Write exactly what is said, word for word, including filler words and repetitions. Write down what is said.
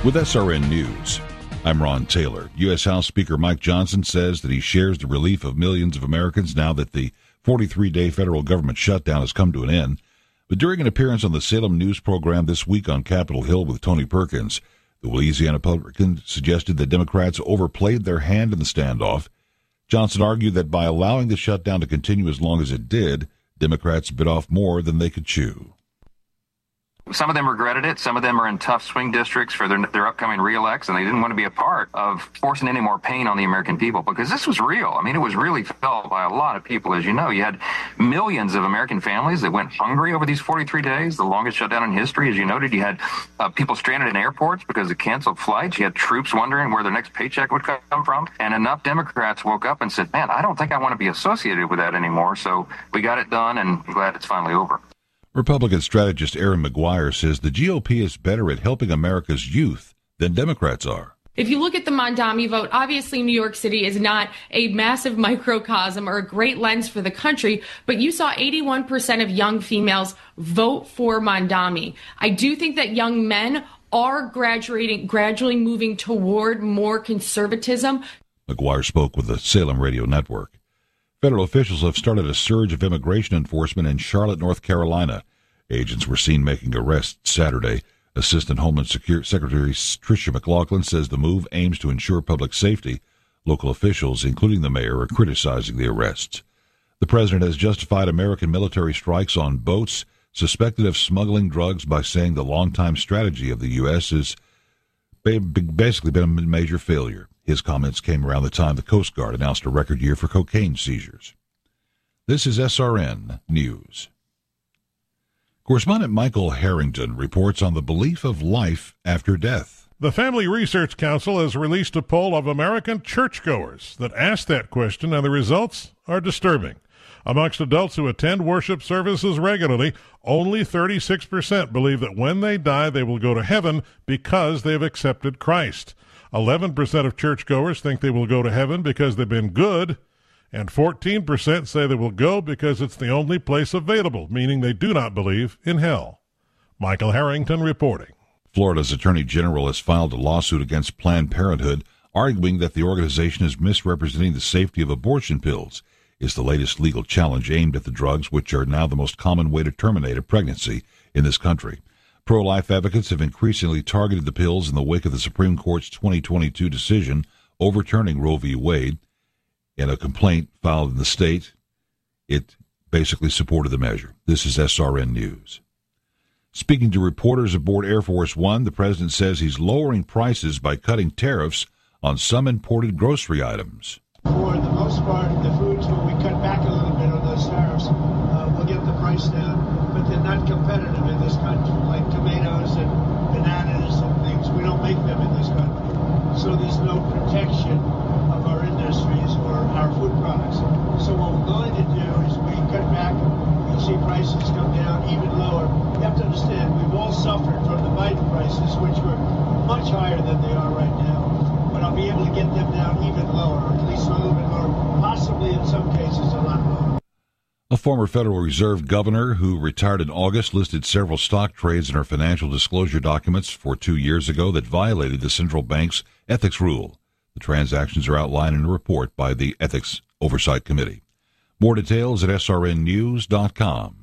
With S R N News, I'm Ron Taylor. U S. House Speaker Mike Johnson says that he shares the relief of millions of Americans now that the forty-three day federal government shutdown has come to an end. But during an appearance on the Salem News program this week on Capitol Hill with Tony Perkins, the Louisiana Republican suggested that Democrats overplayed their hand in the standoff. Johnson argued that by allowing the shutdown to continue as long as it did, Democrats bit off more than they could chew. Some of them regretted it. Some of them are in tough swing districts for their, their upcoming re-elects, and they didn't want to be a part of forcing any more pain on the American people because this was real. I mean, it was really felt by a lot of people. As you know, you had millions of American families that went hungry over these forty-three days, the longest shutdown in history. As you noted, you had uh, people stranded in airports because of canceled flights. You had troops wondering where their next paycheck would come from. And enough Democrats woke up and said, man, I don't think I want to be associated with that anymore. So we got it done, and I'm glad it's finally over. Republican strategist Aaron McGuire says the G O P is better at helping America's youth than Democrats are. If you look at the Mondami vote, obviously New York City is not a massive microcosm or a great lens for the country, but you saw eighty-one percent of young females vote for Mondami. I do think that young men are graduating, gradually moving toward more conservatism. McGuire spoke with the Salem Radio Network. Federal officials have started a surge of immigration enforcement in Charlotte, North Carolina. Agents were seen making arrests Saturday. Assistant Homeland Secretary Tricia McLaughlin says the move aims to ensure public safety. Local officials, including the mayor, are criticizing the arrests. The president has justified American military strikes on boats suspected of smuggling drugs by saying the longtime strategy of the U S has basically been a major failure. His comments came around the time the Coast Guard announced a record year for cocaine seizures. This is S R N News. Correspondent Michael Harrington reports on the belief of life after death. The Family Research Council has released a poll of American churchgoers that asked that question, and the results are disturbing. Amongst adults who attend worship services regularly, only thirty-six percent believe that when they die they will go to heaven because they've accepted Christ. eleven percent of churchgoers think they will go to heaven because they've been good, and fourteen percent say they will go because it's the only place available, meaning they do not believe in hell. Michael Harrington reporting. Florida's Attorney General has filed a lawsuit against Planned Parenthood, arguing that the organization is misrepresenting the safety of abortion pills. It's the latest legal challenge aimed at the drugs, which are now the most common way to terminate a pregnancy in this country. Pro-life advocates have increasingly targeted the pills in the wake of the Supreme Court's twenty twenty-two decision overturning Roe v. Wade. In a complaint filed in the state, it basically supported the measure. This is S R N News. Speaking to reporters aboard Air Force One, the president says he's lowering prices by cutting tariffs on some imported grocery items. For the most part, the foods, when we cut back a little bit on those tariffs, uh, we'll get the price down, but they're not competitive in this country, like tomatoes and bananas and things. We don't make them in this country. So there's no protection of our industries or our food products. So what we're going to do is we cut back, you'll see prices come down even lower. You have to understand, we've all suffered from the Biden prices, which were much higher than they are right now. But I'll be able to get them down even lower, or at least a little bit lower, possibly in some cases a lot lower. A former Federal Reserve governor who retired in August listed several stock trades in her financial disclosure documents for two years ago that violated the central bank's ethics rule. The transactions are outlined in a report by the Ethics Oversight Committee. More details at S R N news dot com.